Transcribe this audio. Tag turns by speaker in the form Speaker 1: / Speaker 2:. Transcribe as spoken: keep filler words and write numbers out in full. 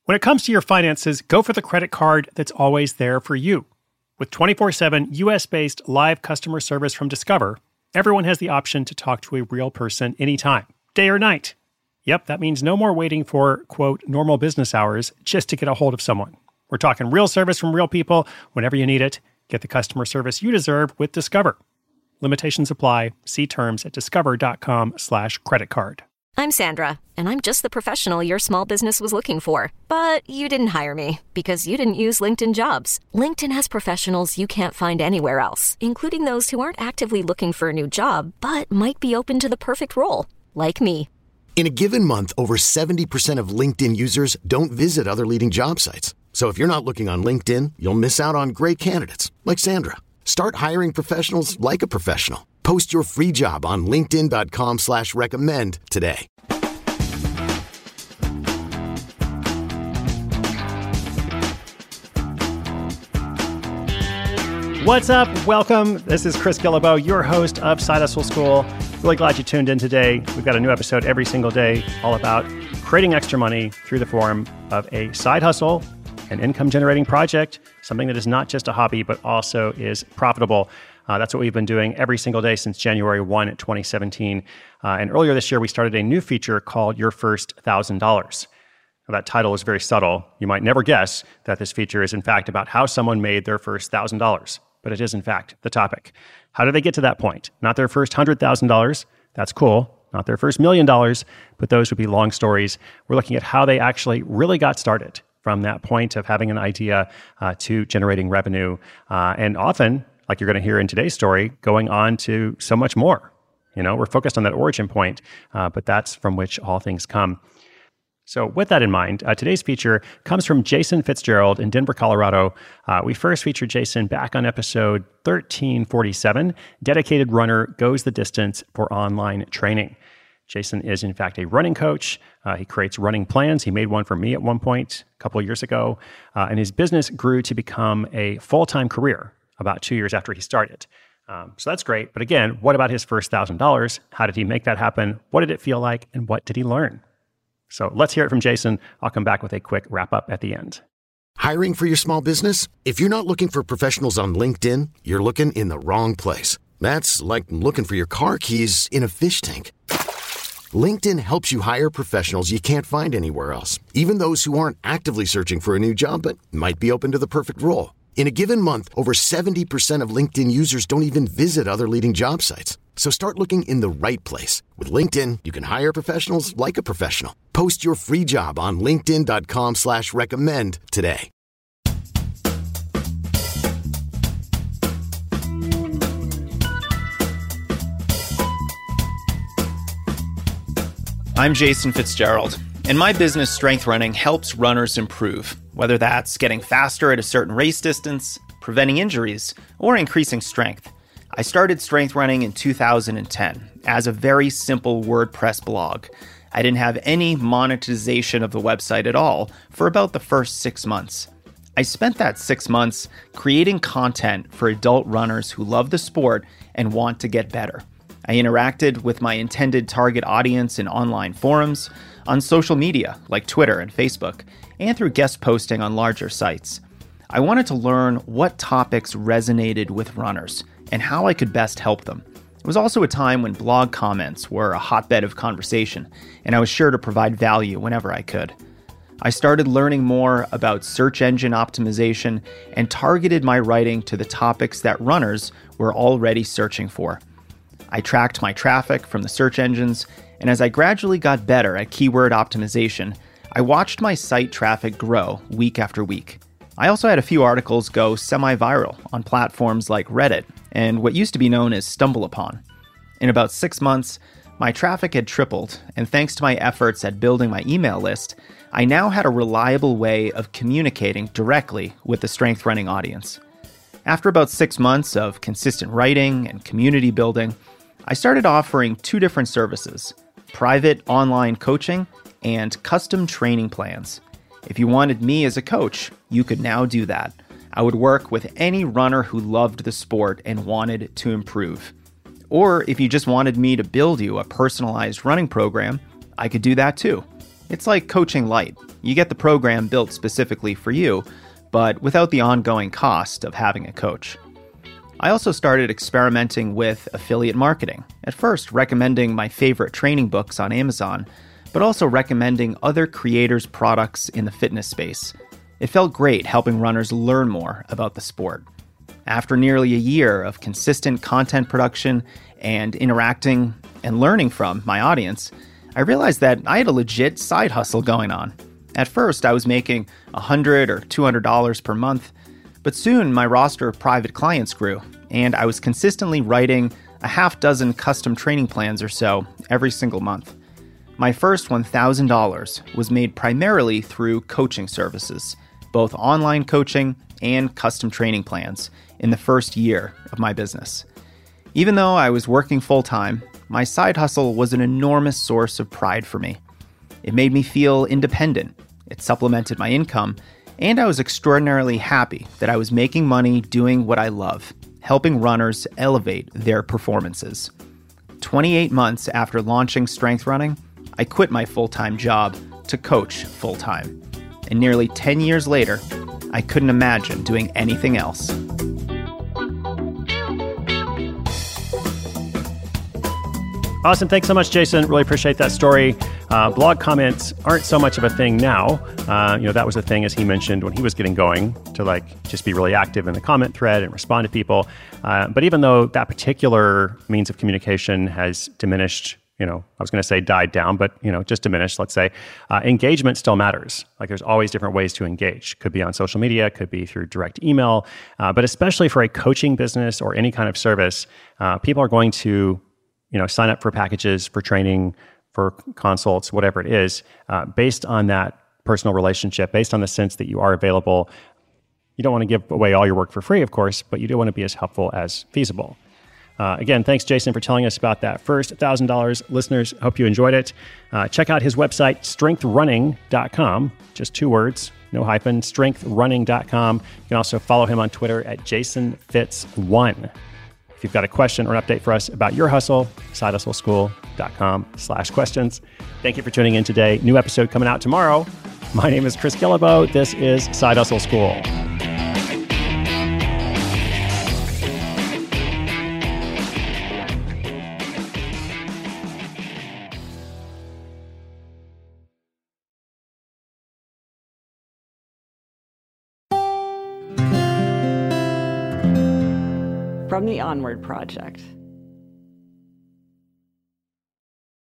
Speaker 1: When it comes to your finances, go for the credit card that's always there for you. With twenty-four seven U S-based live customer service from Discover, everyone has the option to talk to a real person anytime, day or night. Yep, that means no more waiting for, quote, normal business hours just to get a hold of someone. We're talking real service from real people whenever you need it. Get the customer service you deserve with Discover. Limitations apply. See terms at discover.com slash credit card.
Speaker 2: I'm Sandra, and I'm just the professional your small business was looking for. But you didn't hire me because you didn't use LinkedIn Jobs. LinkedIn has professionals you can't find anywhere else, including those who aren't actively looking for a new job, but might be open to the perfect role, like me.
Speaker 3: In a given month, over seventy percent of LinkedIn users don't visit other leading job sites. So if you're not looking on LinkedIn, you'll miss out on great candidates, like Sandra. Start hiring professionals like a professional. Post your free job on linkedin.com slash recommend today.
Speaker 1: What's up? Welcome. This is Chris Guillebeau, your host of Side Hustle School. Really glad you tuned in today. We've got a new episode every single day all about creating extra money through the form of a side hustle, an income-generating project, something that is not just a hobby, but also is profitable. Uh, that's what we've been doing every single day since January first, twenty seventeen. Uh, and earlier this year, we started a new feature called Your First one thousand dollars. Now, that title is very subtle. You might never guess that this feature is, in fact, about how someone made their first one thousand dollars. But it is, in fact, the topic. How did they get to that point? Not their first one hundred thousand dollars. That's cool. Not their first million dollars, but those would be long stories. We're looking at how they actually really got started from that point of having an idea uh, to generating revenue. Uh, and often, like you're going to hear in today's story, going on to so much more. You know, we're focused on that origin point, uh, but that's from which all things come. So with that in mind, uh, today's feature comes from Jason Fitzgerald in Denver, Colorado. Uh, we first featured Jason back on episode thirteen forty-seven, Dedicated Runner Goes the Distance for Online Training. Jason is, in fact, a running coach. Uh, he creates running plans. He made one for me at one point a couple of years ago, uh, and his business grew to become a full-time career about two years after he started. Um, so that's great. But again, what about his first one thousand dollars? How did he make that happen? What did it feel like? And what did he learn? So let's hear it from Jason. I'll come back with a quick wrap-up at the end.
Speaker 3: Hiring for your small business? If you're not looking for professionals on LinkedIn, you're looking in the wrong place. That's like looking for your car keys in a fish tank. LinkedIn helps you hire professionals you can't find anywhere else, even those who aren't actively searching for a new job but might be open to the perfect role. In a given month, over seventy percent of LinkedIn users don't even visit other leading job sites. So start looking in the right place. With LinkedIn, you can hire professionals like a professional. Post your free job on linkedin.com slash recommend today.
Speaker 4: I'm Jason Fitzgerald, and my business Strength Running helps runners improve, whether that's getting faster at a certain race distance, preventing injuries, or increasing strength. I started Strength Running in two thousand ten as a very simple WordPress blog. I didn't have any monetization of the website at all for about the first six months. I spent that six months creating content for adult runners who love the sport and want to get better. I interacted with my intended target audience in online forums, on social media like Twitter and Facebook, and through guest posting on larger sites. I wanted to learn what topics resonated with runners and how I could best help them. It was also a time when blog comments were a hotbed of conversation, and I was sure to provide value whenever I could. I started learning more about search engine optimization and targeted my writing to the topics that runners were already searching for. I tracked my traffic from the search engines, and as I gradually got better at keyword optimization, I watched my site traffic grow week after week. I also had a few articles go semi-viral on platforms like Reddit and what used to be known as StumbleUpon. In about six months, my traffic had tripled, and thanks to my efforts at building my email list, I now had a reliable way of communicating directly with the Strength Running audience. After about six months of consistent writing and community building, I started offering two different services: private online coaching and custom training plans. If you wanted me as a coach, you could now do that. I would work with any runner who loved the sport and wanted to improve. Or if you just wanted me to build you a personalized running program, I could do that too. It's like Coaching Light. You get the program built specifically for you, but without the ongoing cost of having a coach. I also started experimenting with affiliate marketing, at first recommending my favorite training books on Amazon, but also recommending other creators' products in the fitness space. It felt great helping runners learn more about the sport. After nearly a year of consistent content production and interacting and learning from my audience, I realized that I had a legit side hustle going on. At first, I was making one hundred dollars or two hundred dollars per month, but soon my roster of private clients grew, and I was consistently writing a half dozen custom training plans or so every single month. My first one thousand dollars was made primarily through coaching services, both online coaching and custom training plans, in the first year of my business. Even though I was working full-time, my side hustle was an enormous source of pride for me. It made me feel independent, it supplemented my income, and I was extraordinarily happy that I was making money doing what I love, helping runners elevate their performances. twenty-eight months after launching Strength Running, I quit my full-time job to coach full-time. And nearly ten years later, I couldn't imagine doing anything else.
Speaker 1: Awesome. Thanks so much, Jason. Really appreciate that story. Uh, blog comments aren't so much of a thing now. Uh, you know, that was a thing, as he mentioned, when he was getting going, to like just be really active in the comment thread and respond to people. Uh, but even though that particular means of communication has diminished, you know, I was going to say died down, but, you know, just diminished, let's say, uh, engagement still matters. Like there's always different ways to engage. Could be on social media, could be through direct email, uh, but especially for a coaching business or any kind of service, uh, people are going to, you know, sign up for packages, for training, for consults, whatever it is, uh, based on that personal relationship, based on the sense that you are available. You don't want to give away all your work for free, of course, but you do want to be as helpful as feasible. Uh, again, thanks, Jason, for telling us about that first one thousand dollars. Listeners, hope you enjoyed it. Uh, check out his website, strength running dot com. Just two words, no hyphen, strength running dot com. You can also follow him on Twitter at jason fitz one. If you've got a question or an update for us about your hustle, side hustle school dot com slash questions. Thank you for tuning in today. New episode coming out tomorrow. My name is Chris Guillebeau. This is Side Hustle School.
Speaker 5: From the Onward Project.